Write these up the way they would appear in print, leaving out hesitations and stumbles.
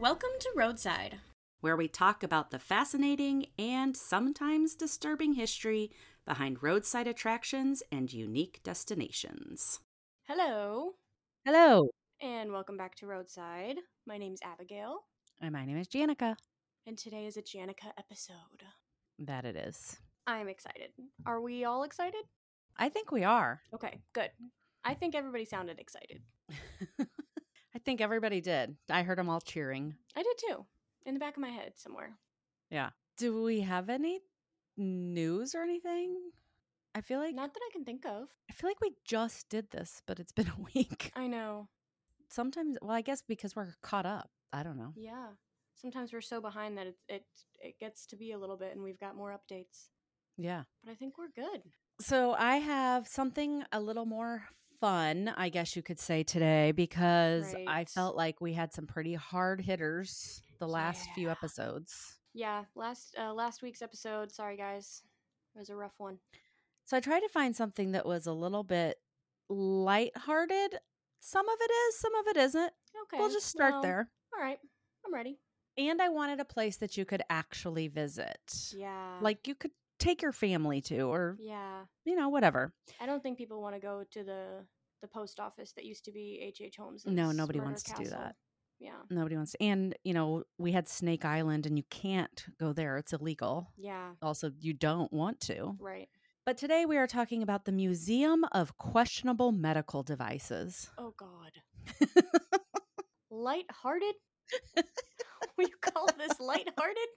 Welcome to Roadside, where we talk about the fascinating and sometimes disturbing history behind roadside attractions and unique destinations. Hello, Hello. and welcome back to Roadside. My name's Abigail, And my name is Janica. and today is a Janica episode. That it is. I'm excited. Are we all excited? I think we are. Okay, good. I think everybody sounded excited. I think everybody did. I heard them all cheering. I did too, in the back of my head somewhere. Yeah. Do we have any news or anything? I feel like Not that I can think of. we just did this, but it's been a week. I know. Sometimes, well, I guess because we're caught up. I don't know. Yeah. Sometimes we're so behind that it gets to be a little bit, and we've got more updates. Yeah. But I think we're good. So I have something a little more fun, I guess you could say, today, because I Right. felt like we had some pretty hard hitters the last few Yeah. episodes. Yeah, last week's episode, sorry guys, it was a rough one. So I tried to find something that was a little bit lighthearted. Some of it is, some of it isn't. Okay. We'll just start well, there. All right, I'm ready. And I wanted a place that you could actually visit. Yeah. Like you could take your family to, or, Yeah. Whatever. I don't think people want to go to the post office that used to be H.H. Holmes. No, nobody wants to do that. Yeah. Nobody wants to. And, we had Snake Island and you can't go there. It's illegal. Yeah. Also, you don't want to. Right. But today we are talking about the Museum of Questionable Medical Devices. Oh God. Lighthearted? Will you call this lighthearted?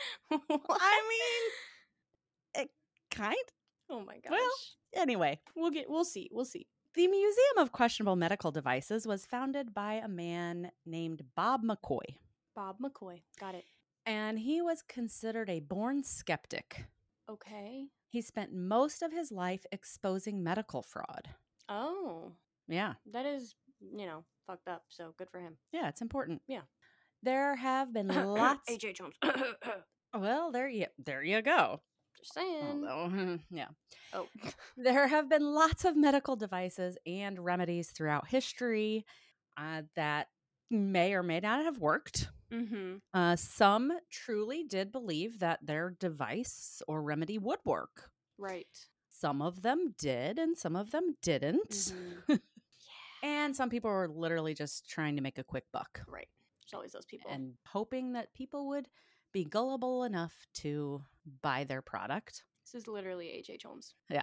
I mean, it kind. Oh my gosh. Well, anyway, we'll see. the Museum of Questionable Medical Devices was founded by a man named Bob McCoy. Bob McCoy. Got it. And he was considered a born skeptic. Okay. He spent most of his life exposing medical fraud. Oh. Yeah. That is, fucked up. So good for him. Yeah, it's important. Yeah. There have been lots. H.H. Holmes. Well, there you go. Just saying. Although, yeah. Oh. There have been lots of medical devices and remedies throughout history that may or may not have worked. Mm-hmm. Some truly did believe that their device or remedy would work. Right. Some of them did, and some of them didn't. Mm-hmm. And some people were literally just trying to make a quick buck. Right. There's always those people. And hoping that people would be gullible enough to buy their product. This is literally H.H. Holmes. Yeah.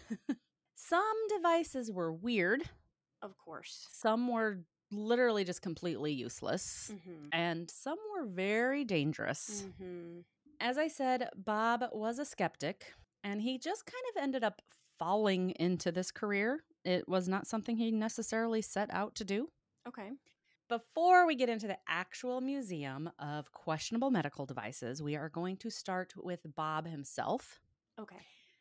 Some devices were weird. Of course. Some were literally just completely useless. Mm-hmm. And some were very dangerous. Mm-hmm. As I said, Bob was a skeptic, and he just kind of ended up falling into this career. It was not something he necessarily set out to do. Okay. Before we get into the actual Museum of Questionable Medical Devices, we are going to start with Bob himself. Okay.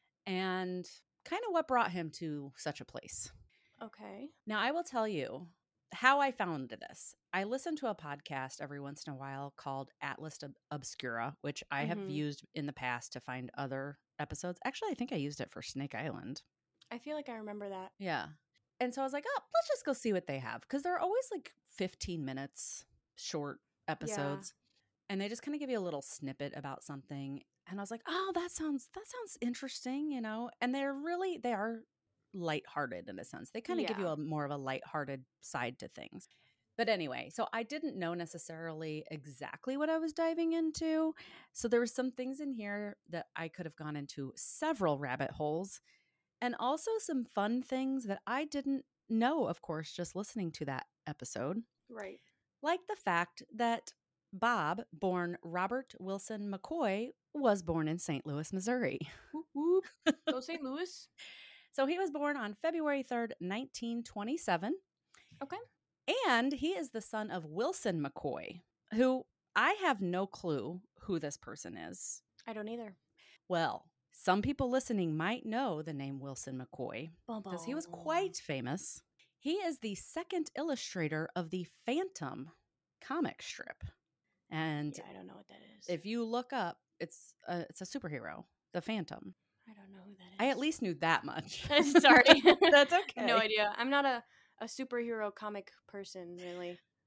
And kind of what brought him to such a place. Okay. Now, I will tell you how I found this. I listen to a podcast every once in a while called Atlas Obscura, which I have used in the past to find other episodes. Actually, I think I used it for Snake Island. I feel like I remember that. Yeah. And so I was like, oh, let's just go see what they have. Because they're always like 15 minutes short episodes. Yeah. And they just kind of give you a little snippet about something. And I was like, oh, that sounds interesting, And they are lighthearted in a sense. They kind of give you more of a lighthearted side to things. But anyway, so I didn't know necessarily exactly what I was diving into. So there were some things in here that I could have gone into several rabbit holes. And also some fun things that I didn't know, of course, just listening to that episode. Right. Like the fact that Bob, born Robert Wilson McCoy, was born in St. Louis, Missouri. Whoop, whoop. Go St. Louis. So he was born on February 3rd, 1927. Okay. And he is the son of Wilson McCoy, who I have no clue who this person is. I don't either. Well, some people listening might know the name Wilson McCoy because he was quite famous. He is the second illustrator of the Phantom comic strip. And I don't know what that is. If you look up, it's a superhero, the Phantom. I don't know who that is. I at least knew that much. Sorry. That's okay. No idea. I'm not a superhero comic person, really.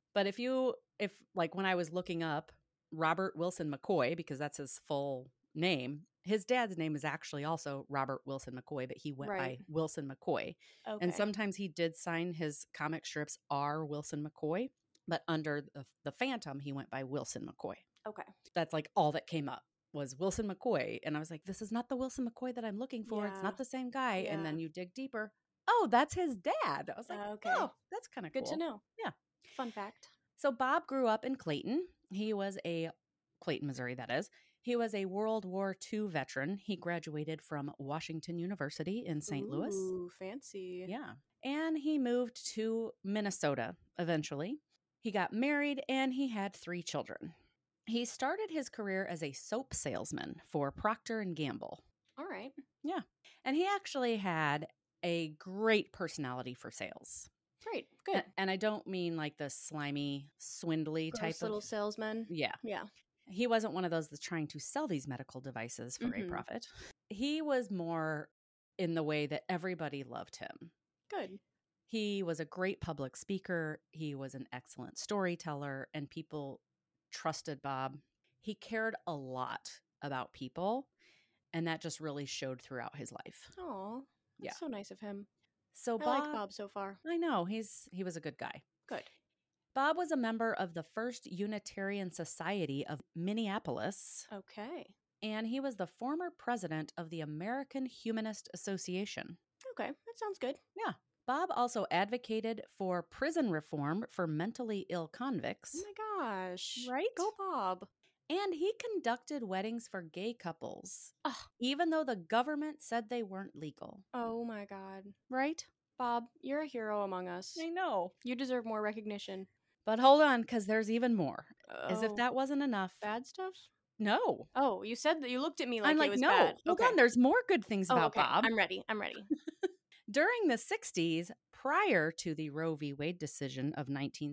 But if like when I was looking up Robert Wilson McCoy, because that's his full name, his dad's name is actually also Robert Wilson McCoy, but he went Right. by Wilson McCoy. And Okay. sometimes he did sign his comic strips R. Wilson McCoy, but under the Phantom, he went by Wilson McCoy. Okay. That's like all that came up was Wilson McCoy. And I was like, this is not the Wilson McCoy that I'm looking for. It's Yeah. not the same guy. And Yeah. then you dig deeper. Oh, that's his dad. I was like, Okay. oh, that's kind of Good cool. to know. Yeah. Fun fact. So Bob grew up in Clayton. He was Clayton, Missouri, that is. He was a World War II veteran. He graduated from Washington University in St. Louis. Ooh, fancy. Yeah. And he moved to Minnesota eventually. He got married and he had 3 children. He started his career as a soap salesman for Procter & Gamble. All right. Yeah. And he actually had a great personality for sales. Great. Good. And I don't mean like the slimy, swindly Gross type little of salesman. Yeah. Yeah. He wasn't one of those that's trying to sell these medical devices for a profit. He was more in the way that everybody loved him. Good. He was a great public speaker. He was an excellent storyteller, and people trusted Bob. He cared a lot about people, and that just really showed throughout his life. Oh, that's so nice of him. So I like Bob so far. I know he was a good guy. Good. Bob was a member of the First Unitarian Society of Minneapolis. Okay. And he was the former president of the American Humanist Association. Okay, that sounds good. Yeah. Bob also advocated for prison reform for mentally ill convicts. Oh my gosh. Right? Go Bob. And he conducted weddings for gay couples, even though the government said they weren't legal. Oh my God. Right? Bob, you're a hero among us. I know. You deserve more recognition. But hold on, because there's even more. As if that wasn't enough. Bad stuff? No. Oh, you said that you looked at me like I'm like, it was no, bad. Hold on, there's more good things about Bob. I'm ready. During the 60s, prior to the Roe v. Wade decision of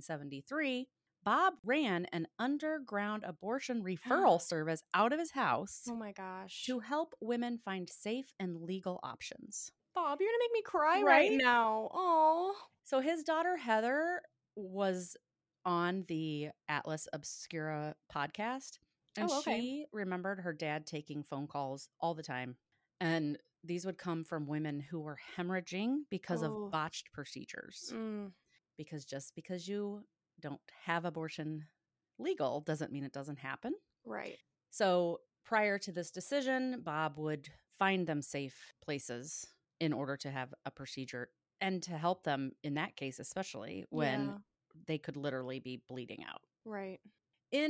1973, Bob ran an underground abortion referral service out of his house. Oh my gosh. To help women find safe and legal options. Bob, you're going to make me cry right now. Oh. So his daughter, Heather, was on the Atlas Obscura podcast. And she remembered her dad taking phone calls all the time. And these would come from women who were hemorrhaging because of botched procedures. Because just because you don't have abortion legal doesn't mean it doesn't happen. Right. So prior to this decision, Bob would find them safe places in order to have a procedure and to help them in that case, especially when they could literally be bleeding out. Right. In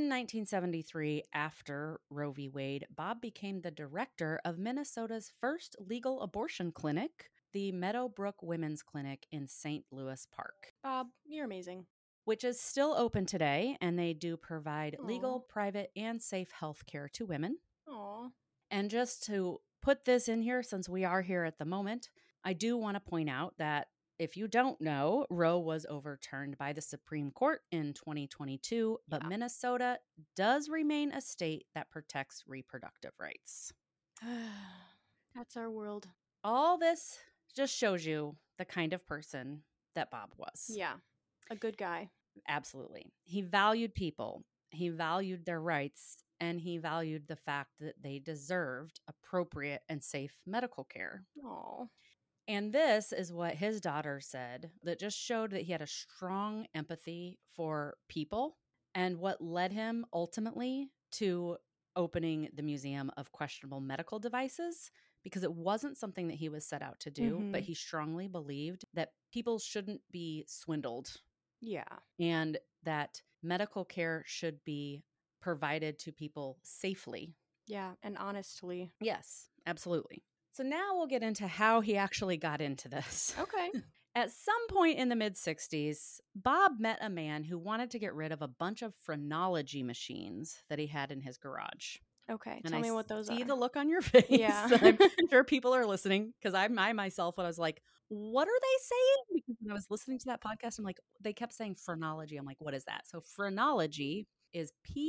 1973, after Roe v. Wade, Bob became the director of Minnesota's first legal abortion clinic, the Meadowbrook Women's Clinic in St. Louis Park. Bob, you're amazing. Which is still open today, and they do provide legal, private, and safe health care to women. Aww. And just to put this in here, since we are here at the moment, I do want to point out that if you don't know, Roe was overturned by the Supreme Court in 2022, but Minnesota does remain a state that protects reproductive rights. That's our world. All this just shows you the kind of person that Bob was. Yeah, a good guy. Absolutely. He valued people. He valued their rights, and he valued the fact that they deserved appropriate and safe medical care. Aww. And this is what his daughter said that just showed that he had a strong empathy for people and what led him ultimately to opening the Museum of Questionable Medical Devices, because it wasn't something that he was set out to do, but he strongly believed that people shouldn't be swindled. Yeah. And that medical care should be provided to people safely. Yeah, and honestly. Yes, absolutely. So now we'll get into how he actually got into this. Okay. At some point in the mid-60s, Bob met a man who wanted to get rid of a bunch of phrenology machines that he had in his garage. Okay, and tell me what those are. See the look on your face. Yeah. I'm sure people are listening, because I myself, when I was like, what are they saying? Because when I was listening to that podcast, I'm like, they kept saying phrenology. I'm like, what is that? So phrenology is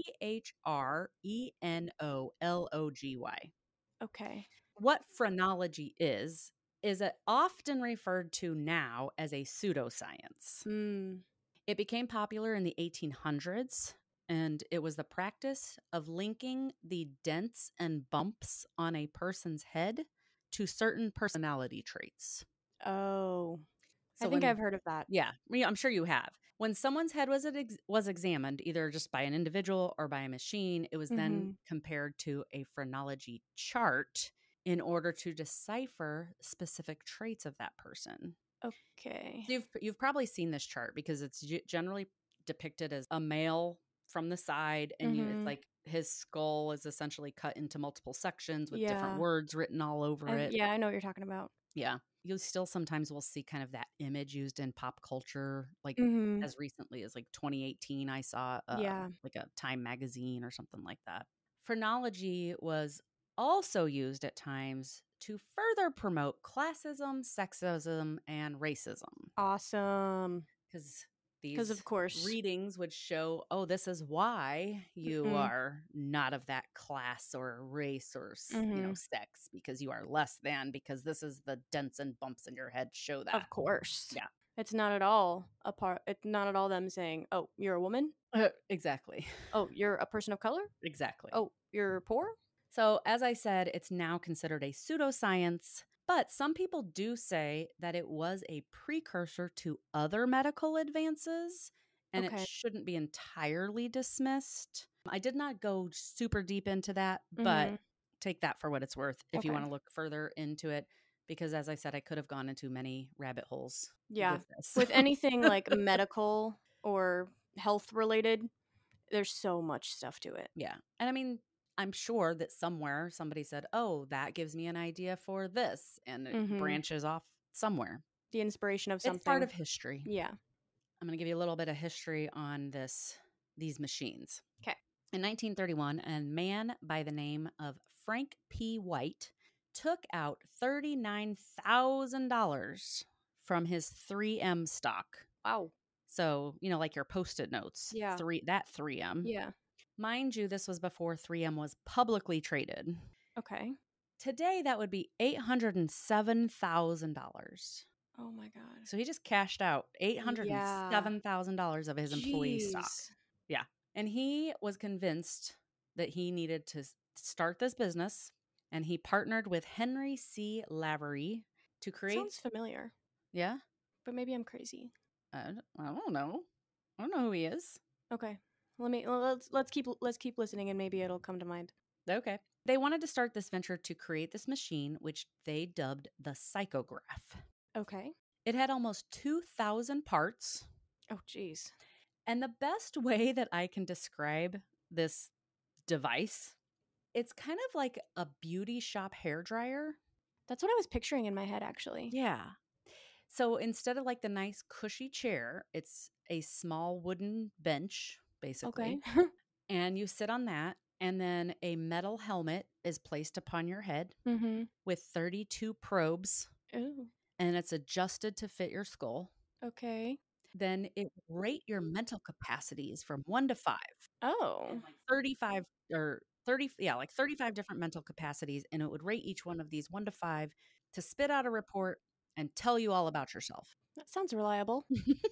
Phrenology. Okay. What phrenology is it often referred to now as a pseudoscience. It became popular in the 1800s, and it was the practice of linking the dents and bumps on a person's head to certain personality traits. Oh, I So think I've when heard of that. Yeah, I'm sure you have. When someone's head was examined, either just by an individual or by a machine, it was then Mm-hmm. compared to a phrenology chart in order to decipher specific traits of that person. Okay. So you've probably seen this chart because it's generally depicted as a male from the side, and it's Mm-hmm. like his skull is essentially cut into multiple sections with different Yeah. words written all over it. Yeah, I know what you're talking about. Yeah. You still sometimes will see kind of that image used in pop culture, like Mm-hmm. as recently as like 2018. I saw Yeah. like a Time magazine or something like that. Phrenology was also used at times to further promote classism, sexism, and racism. Awesome. Because Because these of course. readings would show, oh, this is why you Mm-hmm. are not of that class or race or Mm-hmm. sex, because you are less than, because this is the dents and bumps in your head show that. Of course. Yeah. It's not at all a part. It's not at all them saying, "Oh, you're a woman. Exactly. Oh, you're a person of color. Exactly. Oh, you're poor." So, as I said, it's now considered a pseudoscience, but some people do say that it was a precursor to other medical advances and it Okay. shouldn't be entirely dismissed. I did not go super deep into that, but Mm-hmm. take that for what it's worth if you Okay. want to look further into it, because as I said, I could have gone into many rabbit holes Yeah. with this. With anything like medical or health related, there's so much stuff to it. Yeah. And I mean, I'm sure that somewhere somebody said, oh, that gives me an idea for this. And it Mm-hmm. branches off somewhere. The inspiration of It's part something. of history. Yeah. I'm going to give you a little bit of history on these machines. Okay. In 1931, a man by the name of Frank P. White took out $39,000 from his 3M stock. Wow. So, like your Post-it notes, Yeah. 3M. Yeah. Mind you, this was before 3M was publicly traded. Okay. Today, that would be $807,000. Oh my god. So he just cashed out Yeah. $807,000 of his employee stock. Jeez. Yeah. And he was convinced that he needed to start this business, and he partnered with Henry C. Lavery to create. Sounds familiar, Yeah? but maybe I'm crazy. I don't know. I don't know who he is. Okay. Let's keep listening and maybe it'll come to mind. Okay. They wanted to start this venture to create this machine, which they dubbed the psychograph. Okay. It had almost 2,000 parts. Oh jeez. And the best way that I can describe this device, it's kind of like a beauty shop hairdryer. That's what I was picturing in my head actually. Yeah. So instead of like the nice cushy chair, it's a small wooden bench, basically. Okay. And you sit on that. And then a metal helmet is placed upon your head Mm-hmm. with 32 probes. Ooh. And it's adjusted to fit your skull. Okay. Then it will rate your mental capacities from 1 to 5. Oh. And like 35 or 30, yeah, like 35 different mental capacities. And it would rate each one of these 1 to 5 to spit out a report and tell you all about yourself. That sounds reliable.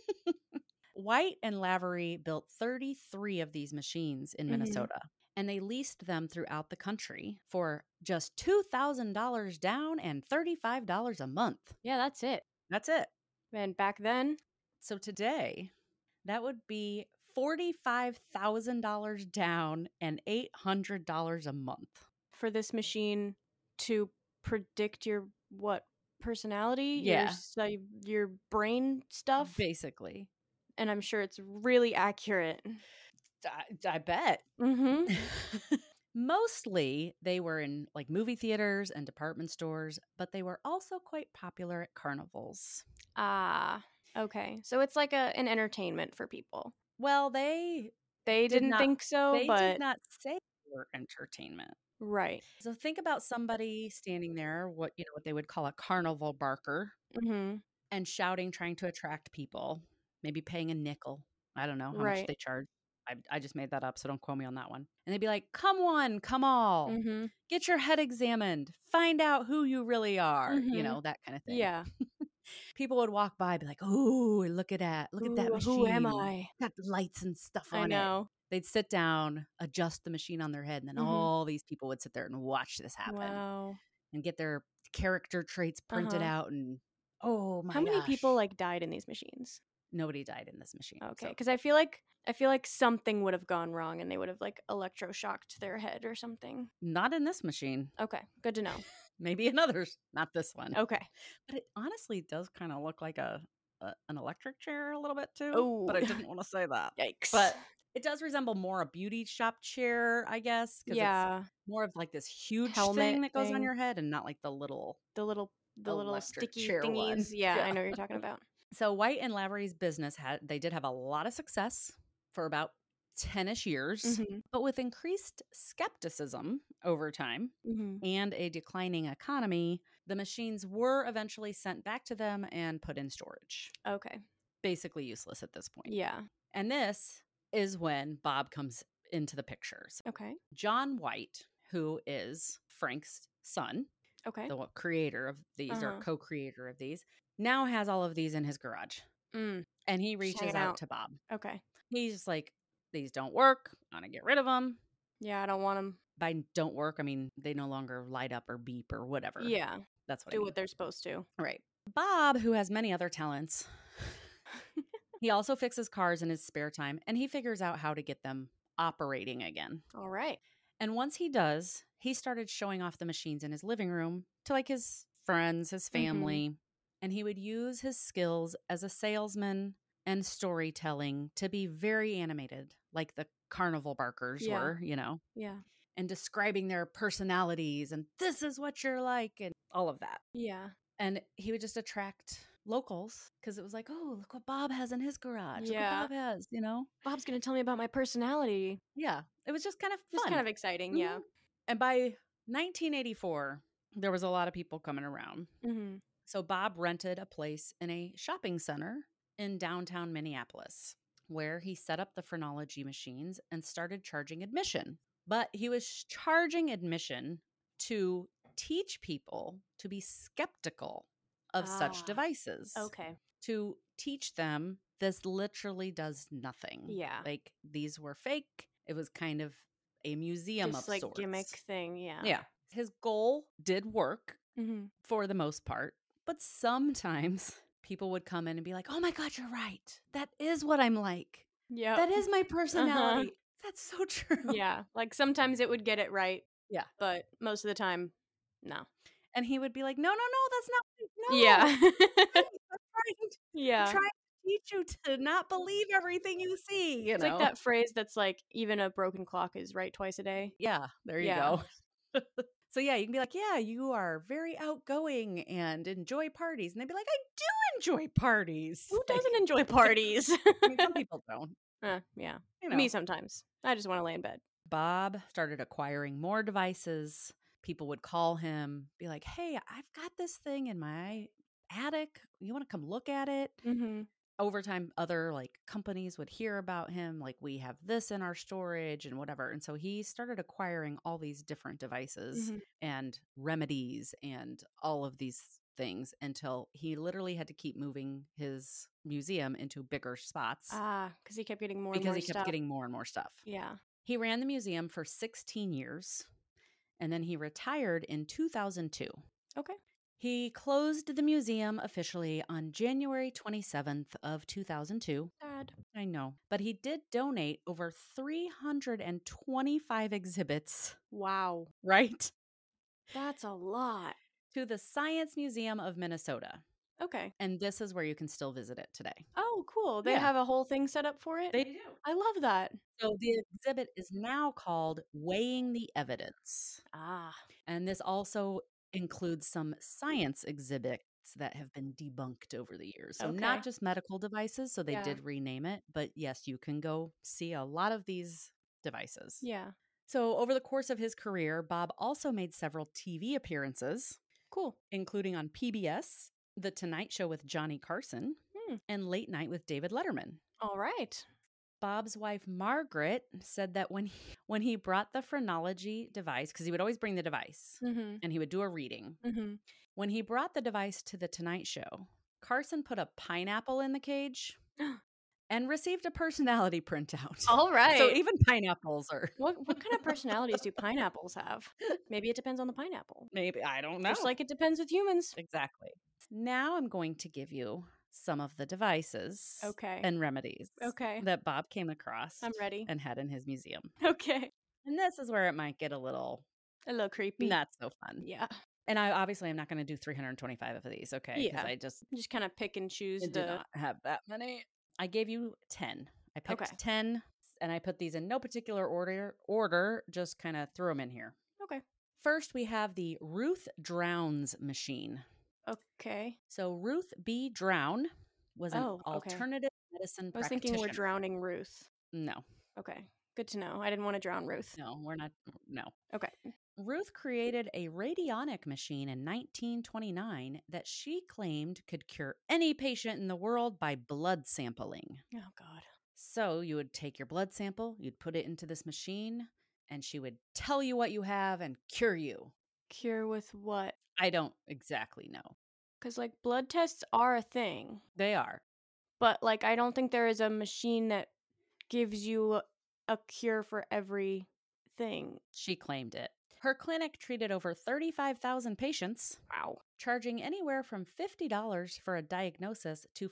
White and Lavery built 33 of these machines in Minnesota, and they leased them throughout the country for just $2,000 down and $35 a month. Yeah, that's it. That's it. And back then, So today, that would be $45,000 down and $800 a month. for this machine to predict your personality, Yeah. your brain stuff, Basically. and I'm sure it's really accurate. I bet. Mm-hmm. Mostly they were in like movie theaters and department stores, but they were also quite popular at carnivals. Ah, okay. So it's like an entertainment for people. Well, they Didn't not- think so, they but did not say they were entertainment. right. So think about somebody standing there, what they would call a carnival barker, Mm-hmm. and shouting, trying to attract people, maybe paying a nickel. I don't know how much Right. they charge. I just made that up, so don't quote me on that one. And they'd be like, come one, come all. Mm-hmm. Get your head examined. Find out who you really are. Mhm. That kind of thing. Yeah. People would walk by and be like, "Oh, look at that Who am machine. I? Got lights and stuff I on it." know. They'd sit down, adjust the machine on their head, and then Mhm. all these people would sit there and watch this happen Wow. and get their character traits printed Uh-huh. out. And oh How my many people, gosh, like, died in these machines? nobody died in this machine. Okay, So because I feel like something would have gone wrong and they would have, like, electroshocked their head or something. not in this machine. Okay, good to know. Maybe in others, not this one. Okay. But it honestly does kind of look like an electric chair a little bit too. Oh, But I didn't want to say that. yikes. But it does resemble more a beauty shop chair, I guess, because it's Yeah, more of like this huge helmet thing that goes on thing. your head and not like the little The little electric sticky chair one. thingies. Yeah, Yeah. I know what you're talking about. So White and Lavery's business did have a lot of success for about 10-ish years, Mhm. but with increased skepticism over time Mhm. and a declining economy, the machines were eventually sent back to them and put in storage. Okay. Basically useless at this point. Yeah. And this is when Bob comes into the picture. So Okay. John White, who is Frank's son, Okay. the creator of these or Uh-huh. co-creator of these, now has all of these in his garage. Mm. And he Just reaches hanging out out. to Bob. Okay. He's just like, these don't work. I want to get rid of them. Yeah, I don't want them. By don't work, I mean they no longer light up or beep or whatever. Yeah. That's what I Do mean. what they're supposed to. Right. Bob, who has many other talents, he also fixes cars in his spare time and he figures out how to get them operating again. All right. And once he does, he started showing off the machines in his living room to like his friends, his family, and he would use his skills as a salesman and storytelling to be very animated, like the carnival barkers Yeah. were, Yeah. and describing their personalities and this is what you're like and all of that. Yeah. And he would just attract locals because it was like, oh, look what Bob has in his garage. Yeah. Look what Bob has, Bob's going to tell me about my personality. Yeah, it was just kind of Just fun. kind of exciting. Yeah. Mhm. And by 1984, there was a lot of people coming around. Mm-hmm. So Bob rented a place in a shopping center in downtown Minneapolis where he set up the phrenology machines and started charging admission. But he was charging admission to teach people to be skeptical of such devices. Okay. To teach them this literally does nothing. Yeah. Like these were fake. It was kind of a museum Just of like sorts. gimmick thing. Yeah. Yeah. His goal did work Mm-hmm. for the most part, but sometimes people would come in and be like, "Oh my God, you're right. That is what I'm like. Yeah. That is my personality." That's so true. Yeah. Like sometimes it would get it right. Yeah. But most of the time, no. And he would be like, "No, that's not right. No. Yeah. I'm Yeah. trying to teach you to not believe everything you see." It's like that phrase that's like, even a broken clock is right twice a day. Yeah, there you Yeah. go. So yeah, you can be like, "Yeah, you are very outgoing and enjoy parties." And they'd be like, "I do enjoy parties." Who Like, doesn't enjoy parties? I mean, some people don't. Yeah. You know. Me sometimes. I just want to lay in bed. Bob started acquiring more devices. People would call him, be like, "Hey, I've got this thing in my attic. You want to come look at it?" Mm-hmm. Over time, other like companies would hear about him, like, "We have this in our storage and whatever." And so he started acquiring all these different devices Mm-hmm. and remedies and all of these things until he literally had to keep moving his museum into bigger spots Because he kept getting more and because more he kept stuff. getting more and more stuff. Yeah. He ran the museum for 16 years and then he retired in 2002. Okay. He closed the museum officially on January 27th of 2002. Sad. I know. But he did donate over 325 exhibits, Wow. right? That's a lot. To the Science Museum of Minnesota. Okay. And this is where you can still visit it today. Oh, cool. They Yeah. have a whole thing set up for it? They do. I love that. So the exhibit is now called Weighing the Evidence. And this also includes some science exhibits that have been debunked over the years. So Okay. not just medical devices, so they Yeah. did rename it, but yes, you can go see a lot of these devices. Yeah. So over the course of his career, Bob also made several TV appearances, Cool. including on PBS, The Tonight Show with Johnny Carson, and Late Night with David Letterman. All right. Bob's wife, Margaret, said that when he brought the phrenology device, because he would always bring the device Mm-hmm. and he would do a reading. Mm-hmm. When he brought the device to The Tonight Show, Carson put a pineapple in the cage and received a personality printout. All right. So even pineapples are. What kind of personalities do pineapples have? Maybe it depends on the pineapple. Maybe, I don't know. Just like it depends with humans. Exactly. Now I'm going to give you some of the devices and remedies that Bob came across I'm ready. and had in his museum. Okay. And this is where it might get a little creepy. Not so fun. Yeah. And I obviously am not going to do 325 of these, okay? Because I just kind of pick and choose. do not have that many. I gave you 10. I picked 10, and I put these in no particular order, just kind of threw them in here. Okay. First, we have the Ruth Drowns machine. Okay. So Ruth B. Drown was an alternative medicine practitioner. I was thinking we're drowning Ruth. No. Okay. Good to know. I didn't want to drown Ruth. No, we're not. No. Okay. Ruth created a radionic machine in 1929 that she claimed could cure any patient in the world by blood sampling. Oh, God. So you would take your blood sample, you'd put it into this machine, and she would tell you what you have and cure you. Cure with what? I don't exactly know. Because, like, blood tests are a thing. They are. But, like, I don't think there is a machine that gives you a cure for everything. She claimed it. Her clinic treated over 35,000 patients. Wow. Charging anywhere from $50 for a diagnosis to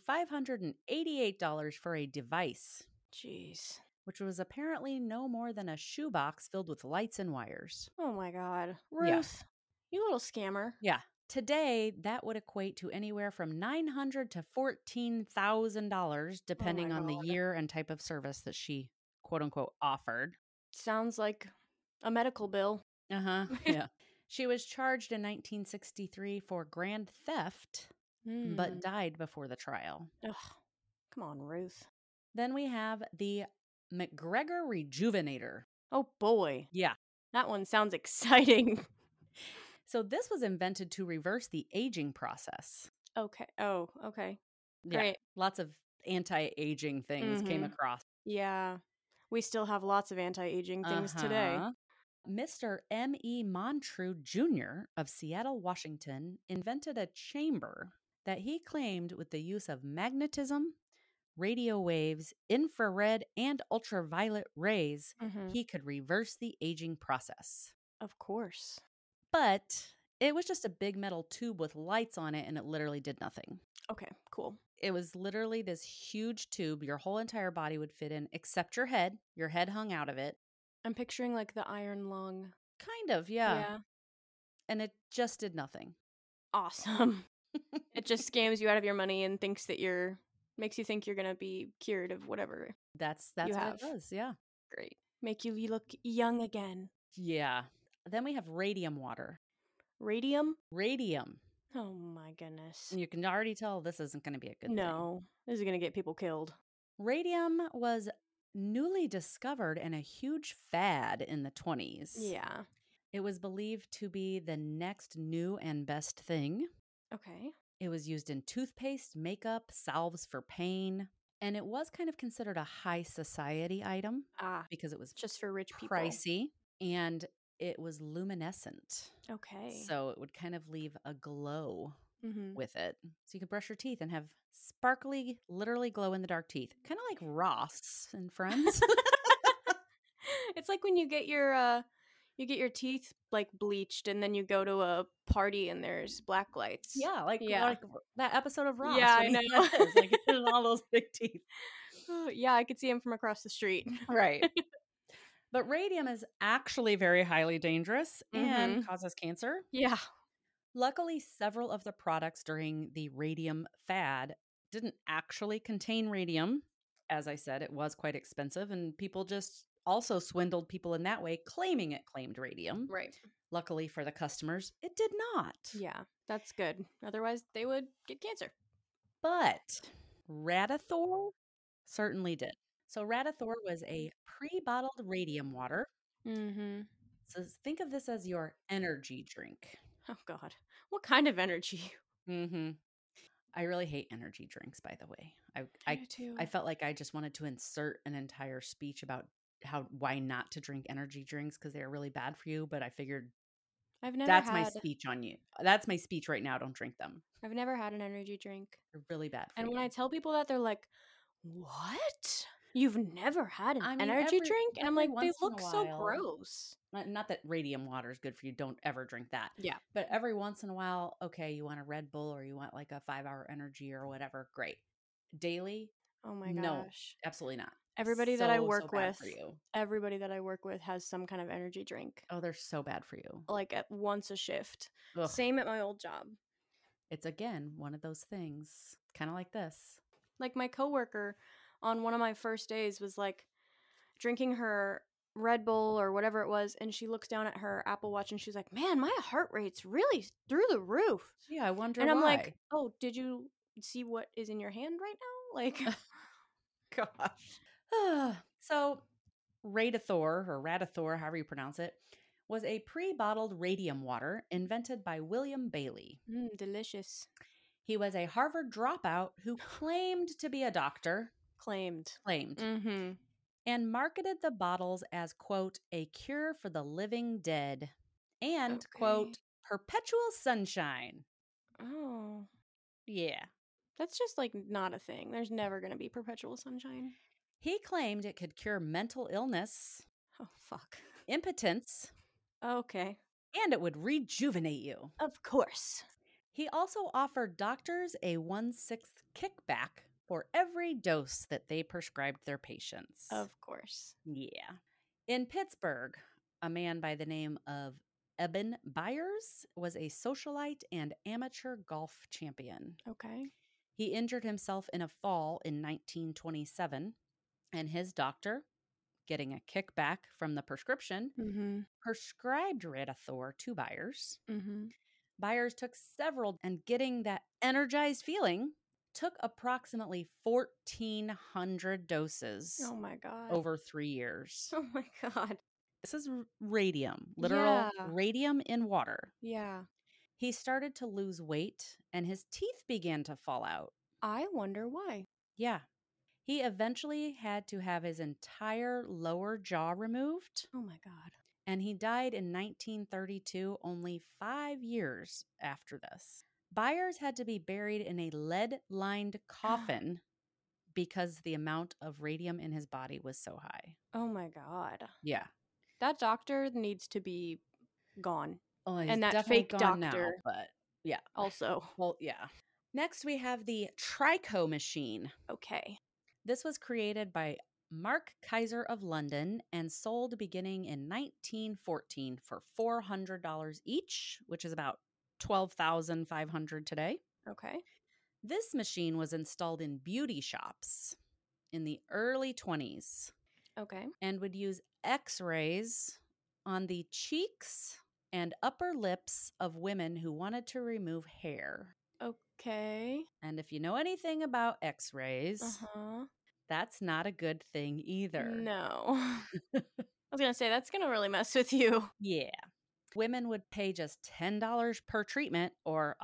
$588 for a device. Jeez. Which was apparently no more than a shoebox filled with lights and wires. Oh my God. Ruth, you little scammer. Yeah. Today, that would equate to anywhere from $900 to $14,000, depending on the year and type of service that she, quote unquote, offered. Sounds like a medical bill. Yeah. She was charged in 1963 for grand theft, but died before the trial. Ugh. Come on, Ruth. Then we have the McGregor Rejuvenator. Oh, boy. Yeah. That one sounds exciting. So this was invented to reverse the aging process. Okay. Oh, okay. Yeah. Great. Lots of anti-aging things came across. Yeah. We still have lots of anti-aging things today. Mr. M.E. Montreux Jr. of Seattle, Washington, invented a chamber that he claimed with the use of magnetism, radio waves, infrared, and ultraviolet rays, he could reverse the aging process. Of course. But it was just a big metal tube with lights on it, and it literally did nothing. Okay, cool. It was literally this huge tube your whole entire body would fit in, except your head. Your head hung out of it. I'm picturing like the iron lung. Kind of, yeah. And it just did nothing. Awesome. It just scams you out of your money and makes you think you're going to be cured of whatever. That's what it does, yeah. Great. Make you look young again. Yeah. Then we have radium water. Radium? Radium. Oh my goodness. You can already tell this isn't going to be a good thing. No, this is going to get people killed. Radium was newly discovered and a huge fad in the 20s. Yeah. It was believed to be the next new and best thing. Okay. It was used in toothpaste, makeup, salves for pain, and it was kind of considered a high society item because it was just for rich people. Pricey, and it was luminescent. Okay. So it would kind of leave a glow with it. So you could brush your teeth and have sparkly, literally glow in the dark teeth. Kind of like Ross and Friends. It's like when you get your teeth like bleached and then you go to a party and there's black lights. Yeah, like that episode of Ross. Yeah, I know. Like all those big teeth. Yeah, I could see him from across the street. Right. But radium is actually very highly dangerous and causes cancer. Yeah. Luckily, several of the products during the radium fad didn't actually contain radium. As I said, it was quite expensive, and people just also swindled people in that way, claiming it claimed radium. Right. Luckily for the customers, it did not. Yeah, that's good. Otherwise, they would get cancer. But Radithor certainly did. So Radithor was a pre-bottled radium water. So think of this as your energy drink. Oh, God. What kind of energy? I really hate energy drinks, by the way. I do too. I felt like I just wanted to insert an entire speech about why not to drink energy drinks because they are really bad for you, but I figured I've never That's my had speech on you. That's my speech right now. Don't drink them. I've never had an energy drink. They're really bad for And you. when I tell people that, they're like, "What? You've never had an I mean, energy drink?" And I'm every like, "They once in a look so while, gross." not that radium water is good for you. Don't ever drink that. Yeah. But every once in a while, okay, you want a Red Bull or you want like a 5-hour energy or whatever. Great. Daily, Oh my no, gosh. absolutely not. Everybody that I So work bad with, for you. everybody that I work with has some kind of energy drink, Oh, they're so bad for you. like at once a shift. Ugh. Same at my old job. It's again one of those things, kind of like this. Like my coworker on one of my first days was like drinking her Red Bull or whatever it was, and she looks down at her Apple Watch and she's like, "Man, my heart rate's really through the roof." Yeah, I wonder And I'm why. like, "Oh, did you see what is in your hand right now?" Like, Gosh. So, Radithor, or Radithor, however you pronounce it, was a pre bottled radium water invented by William Bailey. delicious. He was a Harvard dropout who claimed to be a doctor, Claimed. claimed, Mm-hmm. and marketed the bottles as, quote, a cure for the living dead and, Okay. quote, perpetual sunshine. Oh, Yeah. that's just like not a thing. There's never going to be perpetual sunshine. He claimed it could cure mental illness, Oh, fuck. impotence, Okay. and it would rejuvenate you. Of course. He also offered doctors a 1/6 kickback for every dose that they prescribed their patients. Of course. Yeah. In Pittsburgh, a man by the name of Eben Byers was a socialite and amateur golf champion. Okay. He injured himself in a fall in 1927, and his doctor, getting a kickback from the prescription, Mm-hmm. prescribed Radithor to Byers. Mm-hmm. Byers took several, and getting that energized feeling took approximately 1,400 doses Oh my god. over 3 years. Oh my god. This is radium, literal Yeah. radium in water. Yeah. He started to lose weight and his teeth began to fall out. I wonder why. Yeah. He eventually had to have his entire lower jaw removed, Oh my god. and he died in 1932, only 5 years after this. Byers had to be buried in a lead-lined coffin because the amount of radium in his body was so high. Oh my god. Yeah. That doctor needs to be gone. Oh, he's And that definitely fake gone doctor now, but yeah. also. Well, yeah. Next, we have the Trico machine. Okay. This was created by Mark Kaiser of London and sold beginning in 1914 for $400 each, which is about $12,500 today. Okay. This machine was installed in beauty shops in the early 20s Okay. and would use x-rays on the cheeks and upper lips of women who wanted to remove hair. Okay. And if you know anything about x-rays, Uh-huh. that's not a good thing either. No. I was going to say, that's going to really mess with you. Yeah. Women would pay just $10 per treatment, or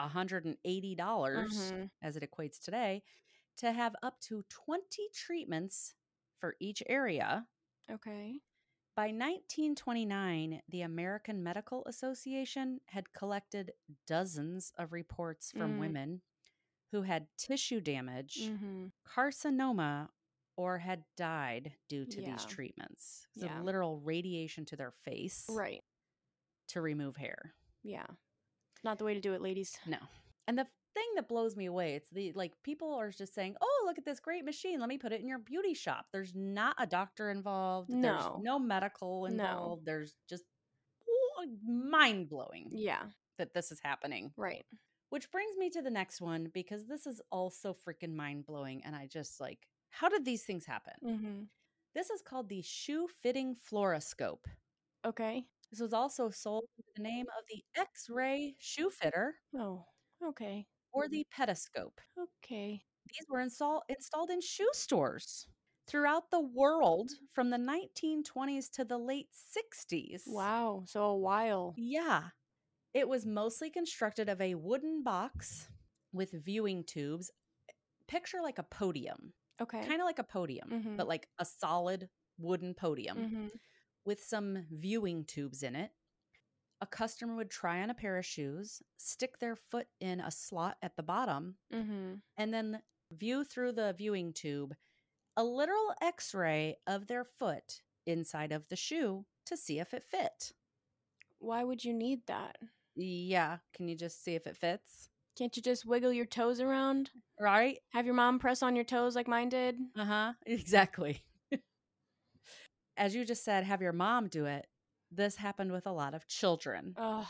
$180 as it equates today, to have up to 20 treatments for each area. Okay. By 1929, the American Medical Association had collected dozens of reports from women who had tissue damage, carcinoma, or had died due to these treatments. So literal radiation to their face. Right. To remove hair. Yeah. Not the way to do it, ladies. No. And the thing that blows me away, it's the people are just saying, "Oh, look at this great machine. Let me put it in your beauty shop." There's not a doctor involved. No. There's no medical involved. No. There's just mind-blowing. Yeah. That this is happening. Right. Which brings me to the next one, because this is also freaking mind-blowing, and I just how did these things happen? This is called the shoe fitting fluoroscope. Okay. This was also sold under the name of the X-ray shoe fitter. Oh, okay. Or the petoscope. Okay. These were installed in shoe stores throughout the world from the 1920s to the late 60s. Wow. So a while. Yeah. It was mostly constructed of a wooden box with viewing tubes. Picture like a podium. Okay. Kind of like a podium, but like a solid wooden podium with some viewing tubes in it. a customer would try on a pair of shoes, stick their foot in a slot at the bottom, Mm-hmm. and then view through the viewing tube a literal x-ray of their foot inside of the shoe to see if it fit. Why would you need that? Yeah, can you just see if it fits? Can't you just wiggle your toes around? Right? Have your mom press on your toes like mine did? Uh-huh. Exactly. As you just said, have your mom do it. This happened with a lot of children. Ugh.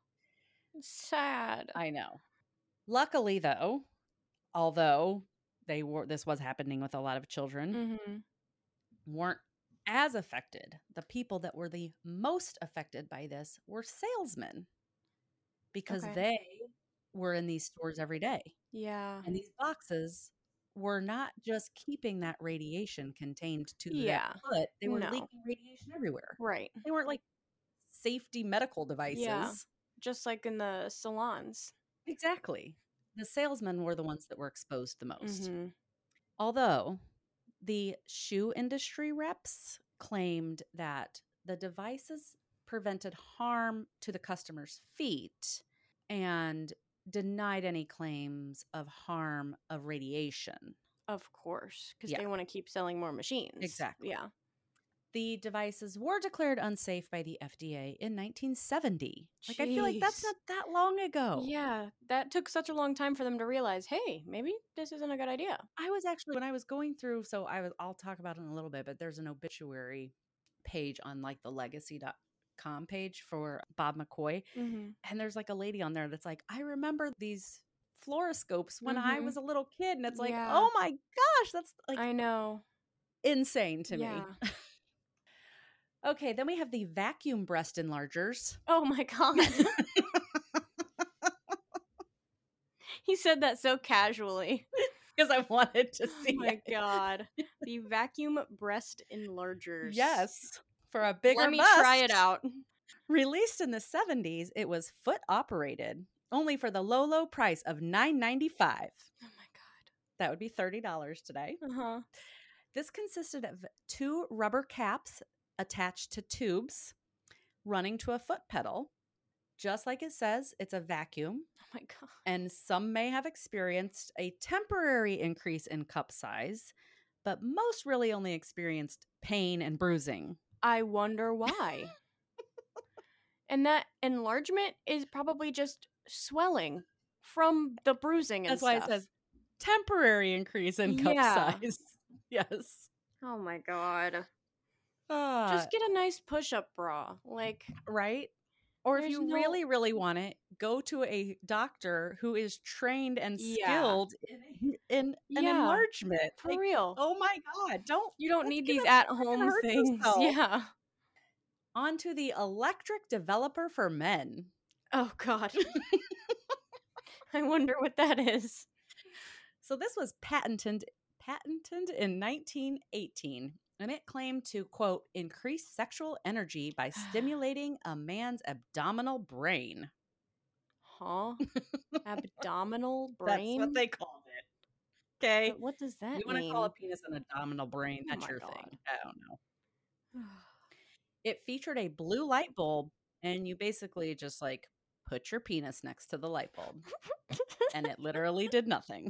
Sad. I know. Luckily, though, although this was happening with a lot of children, Mm-hmm. weren't as affected. The people that were the most affected by this were salesmen because Okay. they were in these stores every day. Yeah. And these boxes were not just keeping that radiation contained to Yeah. that foot, they were No. leaking radiation everywhere. Right. They weren't like safety medical devices. Yeah. Just like in the salons. Exactly. The salesmen were the ones that were exposed the most. Mm-hmm. Although the shoe industry reps claimed that the devices prevented harm to the customer's feet and denied any claims of harm of radiation. Of course, because Yeah. they want to keep selling more machines. Exactly. Yeah. The devices were declared unsafe by the FDA in 1970. Like, I feel like that's Jeez. not that long ago. Yeah, that took such a long time for them to realize, hey, maybe this isn't a good idea. I was actually, when I was going through, I'll talk about it in a little bit, but there's an obituary page on like the legacy.com page for Bob McCoy. Mm-hmm. And there's like a lady on there that's like, I remember these fluoroscopes when I was a little kid. And it's like, Yeah. oh my gosh, that's like I know. insane to Yeah. me. Okay, then we have the vacuum breast enlargers. Oh my God. He said that so casually. Because I wanted to Oh see my it. God. The vacuum breast enlargers. Yes, for a bigger Let me bust. try it out. Released in the 70s, it was foot operated, only for the low price of $9.95. Oh my That would be $30 today. God. Uh-huh. This consisted of 2 rubber caps attached to tubes running to a foot pedal. Just like it says, it's a vacuum. Oh my God. And some may have experienced a temporary increase in cup size, but most really only experienced pain and bruising. I wonder why. And that enlargement is probably just swelling from the bruising and That's stuff. why it says temporary increase in cup size. Yes. Oh my God. Just get a nice push-up bra. Like, right? Or if there's you no- really, really want it, go to a doctor who is trained and skilled in an Yeah, enlargement. for Like, real. oh my God. You don't let's need get these a- at-home hurt things. yourself. Yeah. On to the electric developer for men. Oh God. I wonder what that is. So this was patented in 1918, and it claimed to, quote, increase sexual energy by stimulating a man's abdominal brain. Huh? Abdominal brain? That's what they called it. Okay. But what does that You mean? want to call a penis an abdominal brain, Oh that's my your God. thing. I don't know. It featured a blue light bulb, and you basically just like put your penis next to the light bulb, and it literally did nothing.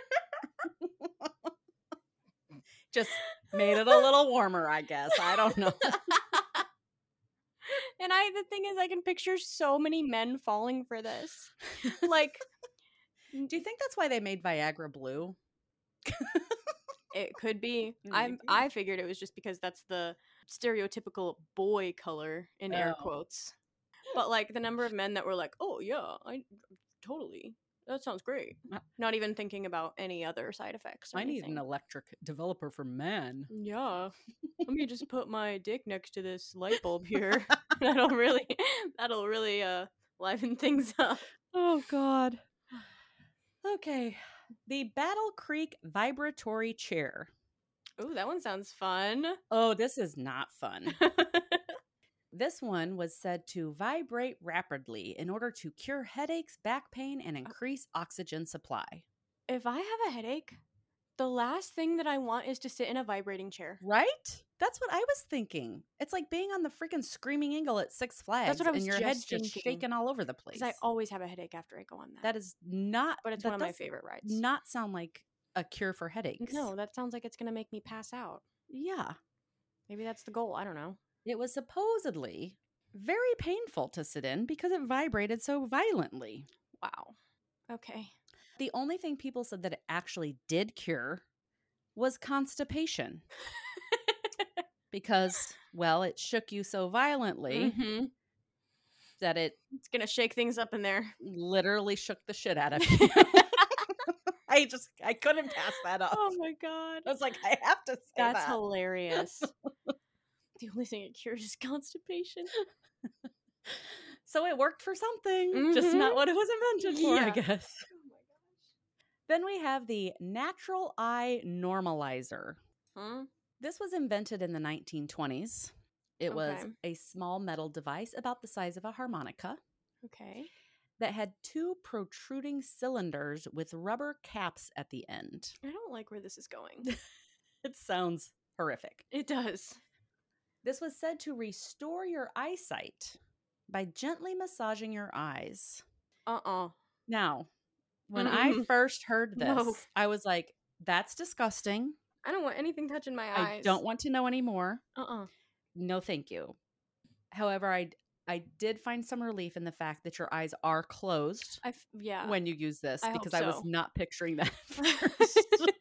Just made it a little warmer, I guess. I don't know. And the thing is, I can picture so many men falling for this. Like, Do you think that's why they made Viagra blue? it could be. Maybe. I figured it was just because that's the stereotypical boy color in air Oh. quotes. But like the number of men that were like, "Oh yeah, I totally. That sounds great." Not even thinking about any other side effects. Or I need anything. an electric developer for men. Yeah. Let me just put my dick next to this light bulb here. that'll really liven things up. Oh, God. Okay. The Battle Creek Vibratory Chair. Ooh, that one sounds fun. Oh, this is not fun. This one was said to vibrate rapidly in order to cure headaches, back pain, and increase oxygen supply. If I have a headache, the last thing that I want is to sit in a vibrating chair. Right? That's what I was thinking. It's like being on the freaking Screaming Eagle at Six Flags That's what I was and your head's just thinking. shaking all over the place. Because I always have a headache after I go on that. That is not, but it's one of my favorite rides. Not sound like a cure for headaches. No, that sounds like it's going to make me pass out. Yeah. Maybe that's the goal. I don't know. It was supposedly very painful to sit in because it vibrated so violently. Wow. Okay. The only thing people said that it actually did cure was constipation. Because, well, it shook you so violently that it's going to shake things up in there. Literally shook the shit out of you. I couldn't pass that up. Oh my God. I was like, I have to say That's hilarious. The only thing it cures is constipation. So it worked for something, just not what it was invented for, I guess. Oh my gosh. Then we have the Natural Eye Normalizer. Huh? This was invented in the 1920s. It was a small metal device about the size of a harmonica. Okay. That had 2 protruding cylinders with rubber caps at the end. I don't like where this is going. It sounds horrific. It does. This was said to restore your eyesight by gently massaging your eyes. Now, when I first heard this, I was like, that's disgusting. I don't want anything touching my eyes. I don't want to know anymore. No, thank you. However, I did find some relief in the fact that your eyes are closed when you use this, because I was not picturing that first.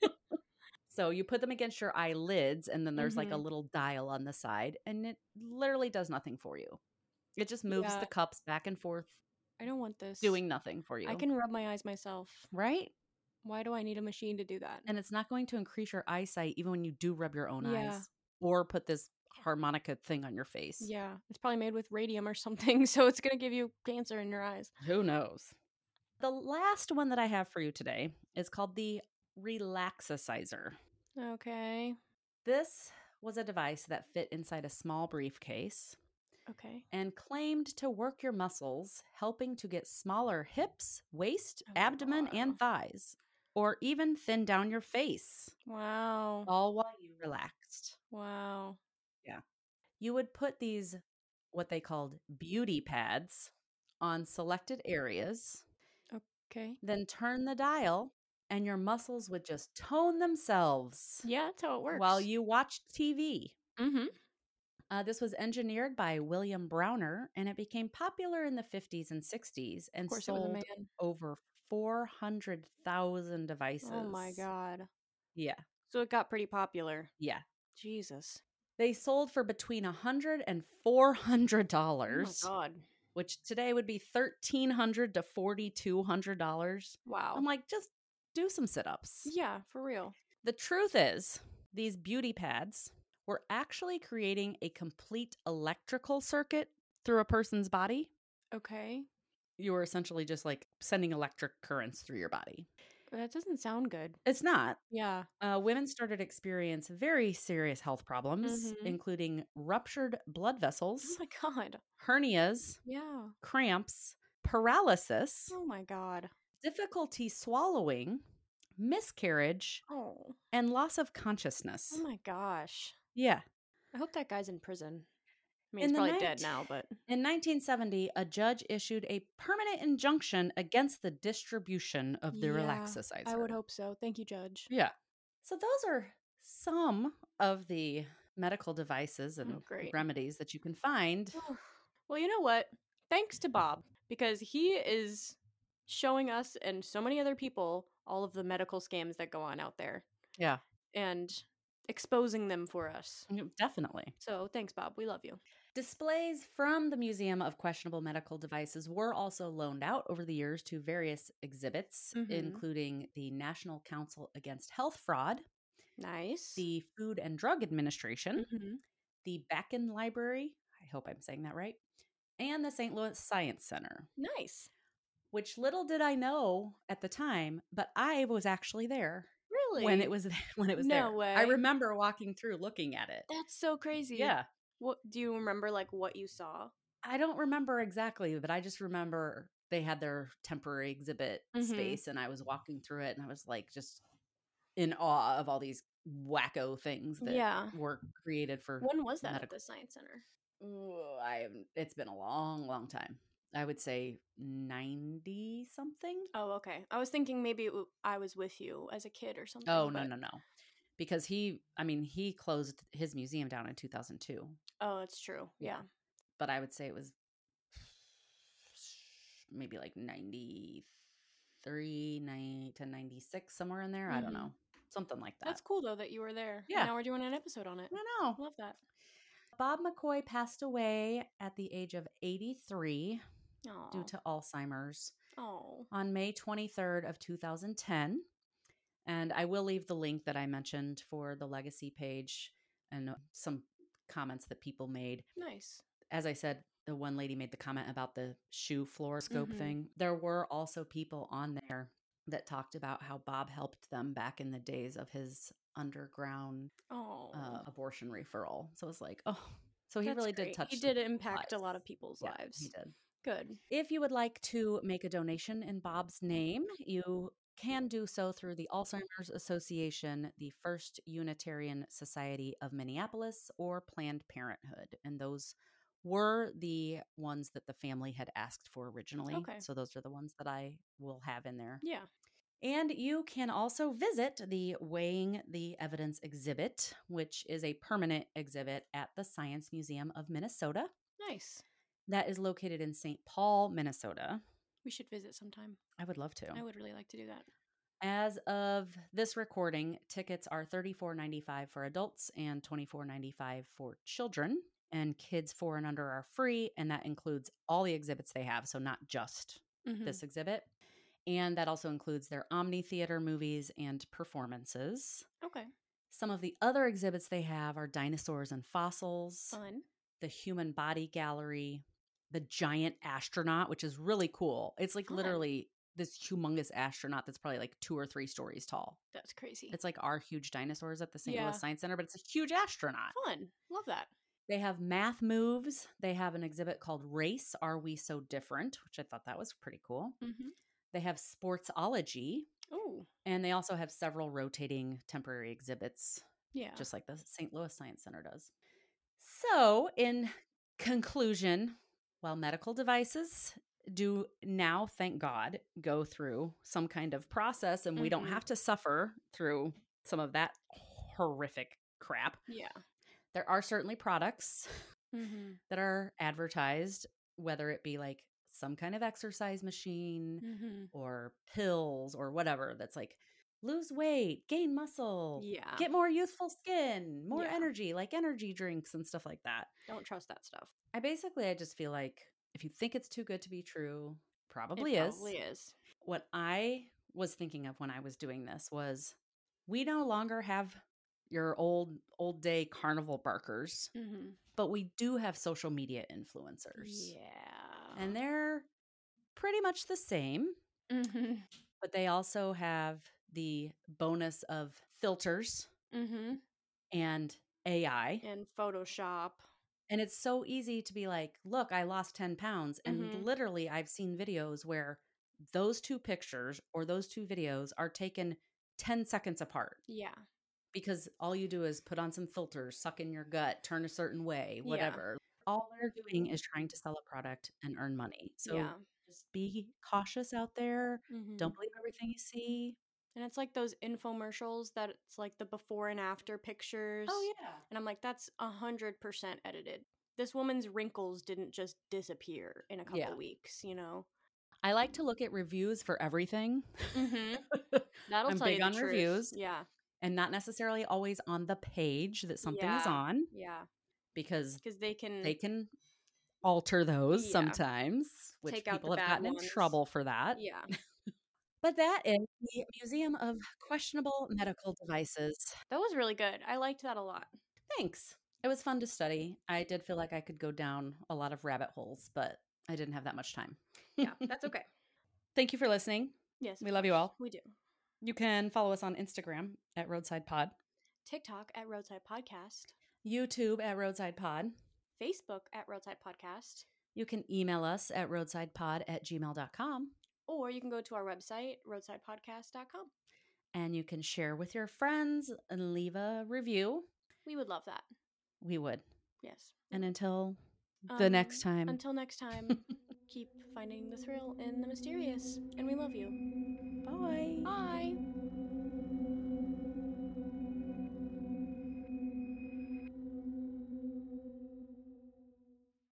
So you put them against your eyelids, and then there's like a little dial on the side, and it literally does nothing for you. It just moves the cups back and forth. I don't want this. Doing nothing for you. I can rub my eyes myself. Right? Why do I need a machine to do that? And it's not going to increase your eyesight even when you do rub your own eyes or put this harmonica thing on your face. Yeah. It's probably made with radium or something, so it's going to give you cancer in your eyes. Who knows? The last one that I have for you today is called the Relaxicizer. Okay. This was a device that fit inside a small briefcase. Okay. And claimed to work your muscles, helping to get smaller hips, waist, abdomen, and thighs, or even thin down your face. Wow. All while you relaxed. Wow. Yeah. You would put these, what they called beauty pads, on selected areas. Okay. Then turn the dial, and your muscles would just tone themselves. Yeah, that's how it works. While you watched TV. This was engineered by William Browner, and it became popular in the 50s and 60s and sold over 400,000 devices. Oh my God. Yeah. So it got pretty popular. Yeah. Jesus. They sold for between $100 and $400. Oh my God. Which today would be $1,300 to $4,200. Wow. I'm like, just do some sit-ups. Yeah, for real. The truth is, these beauty pads were actually creating a complete electrical circuit through a person's body. Okay. You were essentially just like sending electric currents through your body. That doesn't sound good. It's not. Yeah. Women started to experience very serious health problems, including ruptured blood vessels. Oh my God. Hernias. Yeah. Cramps. Paralysis. Oh my God. Difficulty swallowing. Miscarriage. Oh. And loss of consciousness. Oh my gosh. Yeah. I hope that guy's in prison. I mean, he's probably dead now, but... In 1970, a judge issued a permanent injunction against the distribution of the Relaxicizer. I would hope so. Thank you, Judge. Yeah. So those are some of the medical devices and remedies that you can find. Well, you know what? Thanks to Bob, because he is showing us and so many other people all of the medical scams that go on out there. Yeah. And exposing them for us. Definitely. So thanks, Bob. We love you. Displays from the Museum of Questionable Medical Devices were also loaned out over the years to various exhibits, including the National Council Against Health Fraud. Nice. The Food and Drug Administration. The Bakken Library. I hope I'm saying that right. And the St. Louis Science Center. Nice. Which little did I know at the time, but I was actually there. Really? When it was there. No way. I remember walking through looking at it. That's so crazy. Yeah. What do you remember, like, what you saw? I don't remember exactly, but I just remember they had their temporary exhibit space, and I was walking through it, and I was like just in awe of all these wacko things that Yeah. were created for When was that at medical. the Science Center? It's been a long, long time. I would say 90 something. Oh, okay. I was thinking maybe I was with you as a kid or something. Oh, but... no. Because he closed his museum down in 2002. Oh, it's true. Yeah. But I would say it was maybe like 93 to 96, somewhere in there. I don't know. Something like that. That's cool, though, that you were there. Yeah. And now we're doing an episode on it. I know. Love that. Bob McCoy passed away at the age of 83 due to Alzheimer's on May 23rd of 2010. And I will leave the link that I mentioned for the legacy page and some comments that people made. Nice. As I said, the one lady made the comment about the shoe fluoroscope thing. There were also people on there that talked about how Bob helped them back in the days of his underground abortion referral. So it's like, so he really did touch. He did impact a lot of people's lives. He did. Good. If you would like to make a donation in Bob's name, you can do so through the Alzheimer's Association, the First Unitarian Society of Minneapolis, or Planned Parenthood. And those were the ones that the family had asked for originally. Okay. So those are the ones that I will have in there. Yeah. And you can also visit the Weighing the Evidence exhibit, which is a permanent exhibit at the Science Museum of Minnesota. Nice. That is located in St. Paul, Minnesota. We should visit sometime. I would love to. I would really like to do that. As of this recording, tickets are $34.95 for adults and $24.95 for children. And kids 4 and under are free, and that includes all the exhibits they have, so not just this exhibit. And that also includes their Omni Theater movies and performances. Okay. Some of the other exhibits they have are dinosaurs and fossils, Fun. the human body gallery, the giant astronaut, which is really cool. It's like literally this humongous astronaut that's probably like 2 or 3 stories tall. That's crazy. It's like our huge dinosaurs at the St. Louis Science Center, but it's a huge astronaut. Fun. Love that. They have math moves. They have an exhibit called Race, Are We So Different? Which I thought that was pretty cool. They have Sportsology. Oh. And they also have several rotating temporary exhibits. Yeah. Just like the St. Louis Science Center does. So, in conclusion, while medical devices do now, thank God, go through some kind of process and we don't have to suffer through some of that horrific crap. Yeah. There are certainly products that are advertised, whether it be like some kind of exercise machine or pills or whatever that's like, lose weight, gain muscle, get more youthful skin, more energy, like energy drinks and stuff like that. Don't trust that stuff. I just feel like if you think it's too good to be true, probably is. What I was thinking of when I was doing this was we no longer have your old day carnival barkers, but we do have social media influencers. Yeah. And they're pretty much the same, but they also have the bonus of filters and AI and Photoshop. And it's so easy to be like, look, I lost 10 pounds. And literally I've seen videos where those 2 pictures or those 2 videos are taken 10 seconds apart. Yeah. Because all you do is put on some filters, suck in your gut, turn a certain way, whatever. Yeah. All they're doing is trying to sell a product and earn money. So just be cautious out there. Don't believe everything you see. And it's like those infomercials that it's like the before and after pictures. Oh, yeah. And I'm like, that's 100% edited. This woman's wrinkles didn't just disappear in a couple weeks, you know? I like to look at reviews for everything. That'll I'm tell big you the on truth. Reviews. Yeah. And not necessarily always on the page that something is on. Yeah. Because they can alter those sometimes, which take people have gotten in trouble for that. Yeah. But that is the Museum of Questionable Medical Devices. That was really good. I liked that a lot. Thanks. It was fun to study. I did feel like I could go down a lot of rabbit holes, but I didn't have that much time. Yeah, that's okay. Thank you for listening. Yes. We love you all. We do. You can follow us on Instagram at Roadside Pod, TikTok at Roadside Podcast, YouTube at Roadside Pod, Facebook at Roadside Podcast. You can email us at roadsidepod@gmail.com. Or you can go to our website, roadsidepodcast.com. And you can share with your friends and leave a review. We would love that. We would. Yes. And until the next time. Until next time, keep finding the thrill in the mysterious. And we love you. Bye. Bye.